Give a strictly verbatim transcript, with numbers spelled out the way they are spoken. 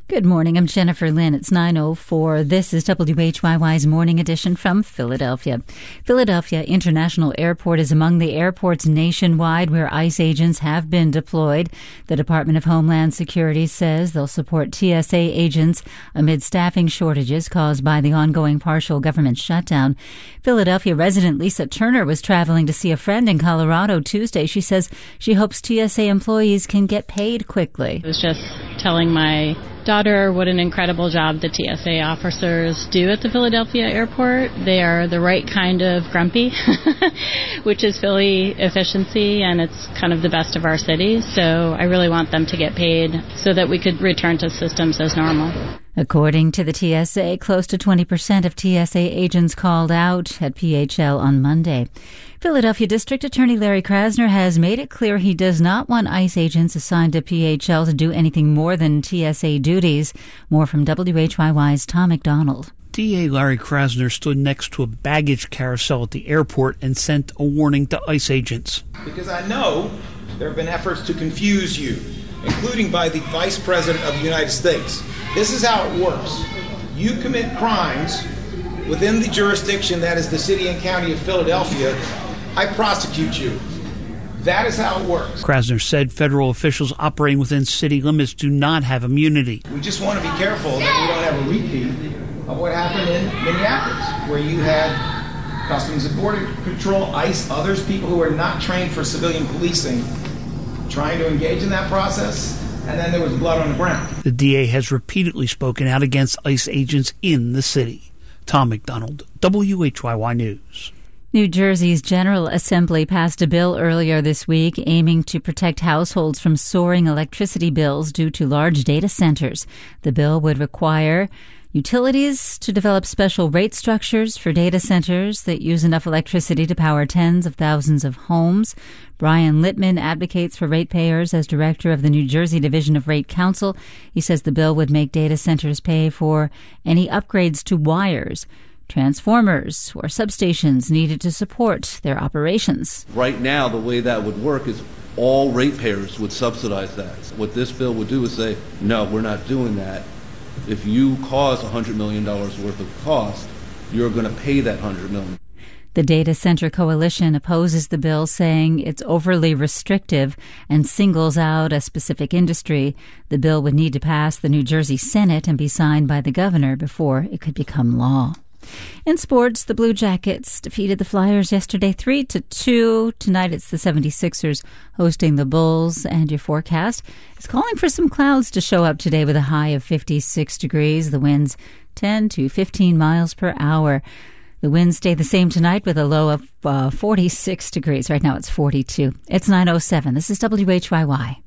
Good morning. I'm Jennifer Lynn. It's nine oh four. This is W H Y Y's Morning Edition from Philadelphia. Philadelphia International Airport is among the airports nationwide where ICE agents have been deployed. The Department of Homeland Security says they'll support T S A agents amid staffing shortages caused by the ongoing partial government shutdown. Philadelphia resident Lisa Turner was traveling to see a friend in Colorado Tuesday. She says she hopes T S A employees can get paid quickly. I was just telling my daughter what an incredible job the T S A officers do at the Philadelphia airport. They are the right kind of grumpy, which is Philly efficiency, and it's kind of the best of our cities. So I really want them to get paid so that we could return to systems as normal. According to the T S A, close to twenty percent of T S A agents called out at P H L on Monday. Philadelphia District Attorney Larry Krasner has made it clear he does not want ICE agents assigned to P H L to do anything more than T S A duties. More from W H Y Y's Tom McDonald. D A Larry Krasner stood next to a baggage carousel at the airport and sent a warning to ICE agents. Because I know there have been efforts to confuse you, including by the Vice President of the United States. This is how it works. You commit crimes within the jurisdiction that is the city and county of Philadelphia, I prosecute you. That is how it works. Krasner said federal officials operating within city limits do not have immunity. We just want to be careful that we don't have a repeat of what happened in Minneapolis, where you had Customs and Border Patrol, ICE, others, people who are not trained for civilian policing, trying to engage in that process, and then there was blood on the ground. The D A has repeatedly spoken out against ICE agents in the city. Tom McDonald, W H Y Y News. New Jersey's General Assembly passed a bill earlier this week aiming to protect households from soaring electricity bills due to large data centers. The bill would require utilities to develop special rate structures for data centers that use enough electricity to power tens of thousands of homes. Brian Littman advocates for ratepayers as director of the New Jersey Division of Rate Counsel. He says the bill would make data centers pay for any upgrades to wires, transformers, or substations needed to support their operations. Right now, the way that would work is all ratepayers would subsidize that. What this bill would do is say, no, we're not doing that. If you cause one hundred million dollars worth of cost, you're going to pay that one hundred million dollars. The Data Center Coalition opposes the bill, saying it's overly restrictive and singles out a specific industry. The bill would need to pass the New Jersey Senate and be signed by the governor before it could become law. In sports, the Blue Jackets defeated the Flyers yesterday three to two. Tonight it's the seventy-sixers hosting the Bulls, and your forecast is calling for some clouds to show up today with a high of fifty-six degrees. The winds ten to fifteen miles per hour. The winds stay the same tonight with a low of uh, forty-six degrees. Right now it's forty-two. It's nine oh seven. This is W H Y Y.